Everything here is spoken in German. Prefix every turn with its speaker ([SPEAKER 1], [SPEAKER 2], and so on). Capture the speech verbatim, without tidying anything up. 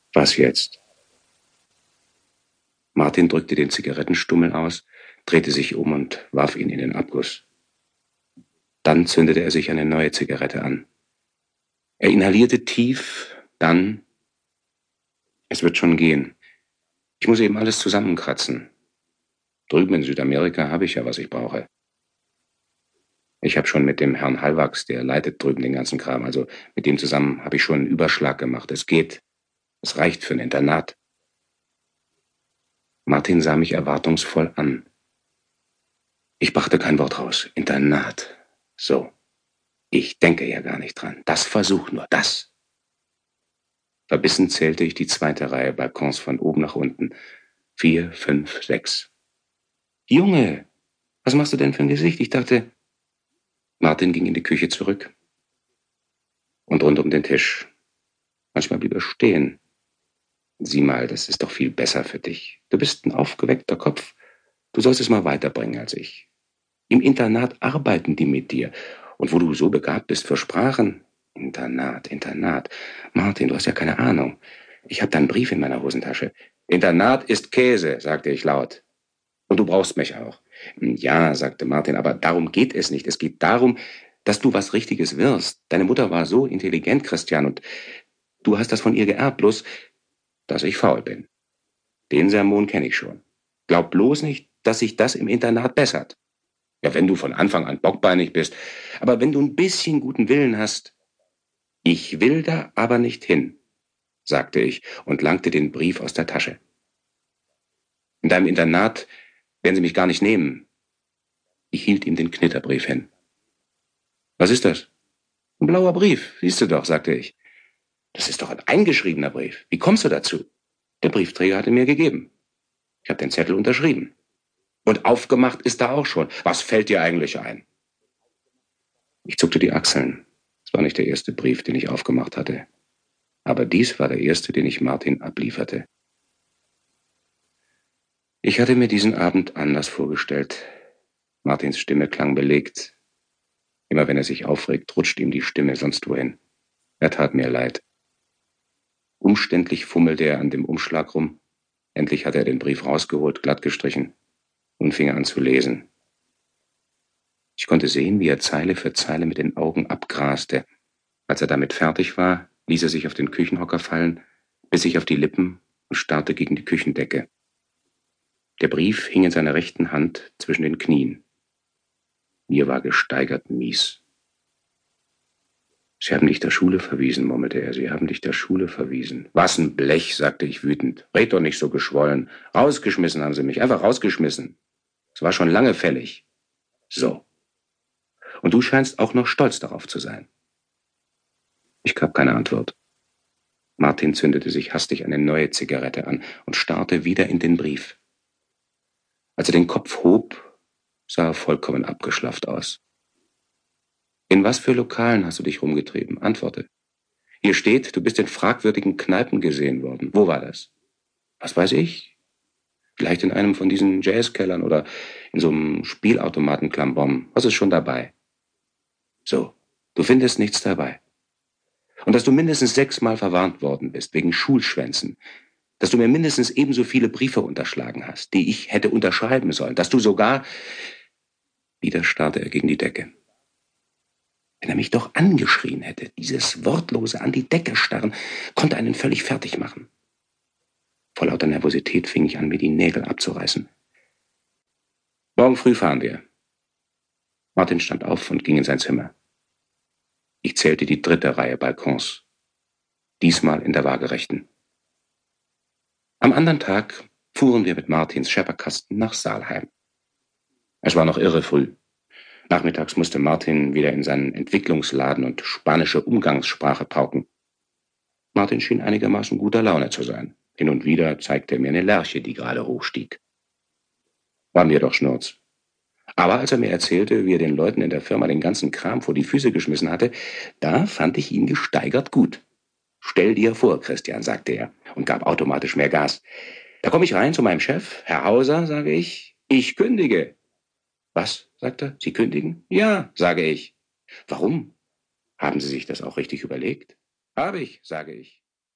[SPEAKER 1] Was jetzt? Martin drückte den Zigarettenstummel aus, drehte sich um und warf ihn in den Abguss. Dann zündete er sich eine neue Zigarette an. Er inhalierte tief, dann... Es wird schon gehen. Ich muss eben alles zusammenkratzen. Drüben in Südamerika habe ich ja, was ich brauche. Ich habe schon mit dem Herrn Hallwachs, der leitet drüben den ganzen Kram, also mit dem zusammen habe ich schon einen Überschlag gemacht. Es geht. Es reicht für ein Internat. Martin sah mich erwartungsvoll an. Ich brachte kein Wort raus. Internat. So. Ich denke ja gar nicht dran. Das Versuch nur, das. Verbissen zählte ich die zweite Reihe Balkons von oben nach unten. Vier, fünf, sechs. Junge, was machst du denn für ein Gesicht? Ich dachte... Martin ging in die Küche zurück und rund um den Tisch. Manchmal blieb er stehen. Sieh mal, das ist doch viel besser für dich. Du bist ein aufgeweckter Kopf. Du sollst es mal weiterbringen als ich. Im Internat arbeiten die mit dir. Und wo du so begabt bist für Sprachen... Internat, Internat. Martin, du hast ja keine Ahnung. Ich habe da einen Brief in meiner Hosentasche. Internat ist Käse, sagte ich laut. Und du brauchst mich auch. Ja, sagte Martin, aber darum geht es nicht. Es geht darum, dass du was Richtiges wirst. Deine Mutter war so intelligent, Christian, und du hast das von ihr geerbt, bloß, dass ich faul bin. Den Sermon kenne ich schon. Glaub bloß nicht, dass sich das im Internat bessert. Ja, wenn du von Anfang an bockbeinig bist. Aber wenn du ein bisschen guten Willen hast... Ich will da aber nicht hin, sagte ich und langte den Brief aus der Tasche. In deinem Internat werden sie mich gar nicht nehmen. Ich hielt ihm den Knitterbrief hin. Was ist das? Ein blauer Brief, siehst du doch, sagte ich. Das ist doch ein eingeschriebener Brief. Wie kommst du dazu? Der Briefträger hatte mir gegeben. Ich habe den Zettel unterschrieben. Und aufgemacht ist da auch schon. Was fällt dir eigentlich ein? Ich zuckte die Achseln. Es war nicht der erste Brief, den ich aufgemacht hatte. Aber dies war der erste, den ich Martin ablieferte. Ich hatte mir diesen Abend anders vorgestellt. Martins Stimme klang belegt. Immer wenn er sich aufregt, rutscht ihm die Stimme sonst wohin. Er tat mir leid. Umständlich fummelte er an dem Umschlag rum. Endlich hatte er den Brief rausgeholt, glatt gestrichen und fing an zu lesen. Ich konnte sehen, wie er Zeile für Zeile mit den Augen abgraste. Als er damit fertig war, ließ er sich auf den Küchenhocker fallen, biss sich auf die Lippen und starrte gegen die Küchendecke. Der Brief hing in seiner rechten Hand zwischen den Knien. Mir war gesteigert mies. »Sie haben dich der Schule verwiesen«, murmelte er. »Sie haben dich der Schule verwiesen.« »Was ein Blech«, sagte ich wütend. »Red doch nicht so geschwollen. Rausgeschmissen haben sie mich, einfach rausgeschmissen. Es war schon lange fällig.« »So. Und du scheinst auch noch stolz darauf zu sein.« Ich gab keine Antwort. Martin zündete sich hastig eine neue Zigarette an und starrte wieder in den Brief. Als er den Kopf hob, sah er vollkommen abgeschlafft aus. »In was für Lokalen hast du dich rumgetrieben? Antworte. Hier steht, du bist in fragwürdigen Kneipen gesehen worden. Wo war das?« »Was weiß ich? Vielleicht in einem von diesen Jazzkellern oder in so einem Spielautomaten-Klambom. Was ist schon dabei?« »So, du findest nichts dabei. Und dass du mindestens sechsmal verwarnt worden bist wegen Schulschwänzen. Dass du mir mindestens ebenso viele Briefe unterschlagen hast, die ich hätte unterschreiben sollen. Dass du sogar...« Wieder starrte er gegen die Decke. Wenn er mich doch angeschrien hätte, dieses wortlose an die Decke starren, konnte einen völlig fertig machen. Vor lauter Nervosität fing ich an, mir die Nägel abzureißen. »Morgen früh fahren wir.« Martin stand auf und ging in sein Zimmer. Ich zählte die dritte Reihe Balkons. Diesmal in der waagerechten. Am anderen Tag fuhren wir mit Martins Schepperkasten nach Saalheim. Es war noch irre früh. Nachmittags musste Martin wieder in seinen Entwicklungsladen und spanische Umgangssprache pauken. Martin schien einigermaßen guter Laune zu sein. Hin und wieder zeigte er mir eine Lerche, die gerade hochstieg. War mir doch Schnurz. Aber als er mir erzählte, wie er den Leuten in der Firma den ganzen Kram vor die Füße geschmissen hatte, da fand ich ihn gesteigert gut. »Stell dir vor, Christian«, sagte er und gab automatisch mehr Gas. »Da komme ich rein zu meinem Chef, Herr Hauser«, sage ich, »ich kündige.« »Was?«, sagt er, »Sie kündigen?« »Ja«, sage ich. »Warum? Haben Sie sich das auch richtig überlegt?« »Habe ich«, sage ich.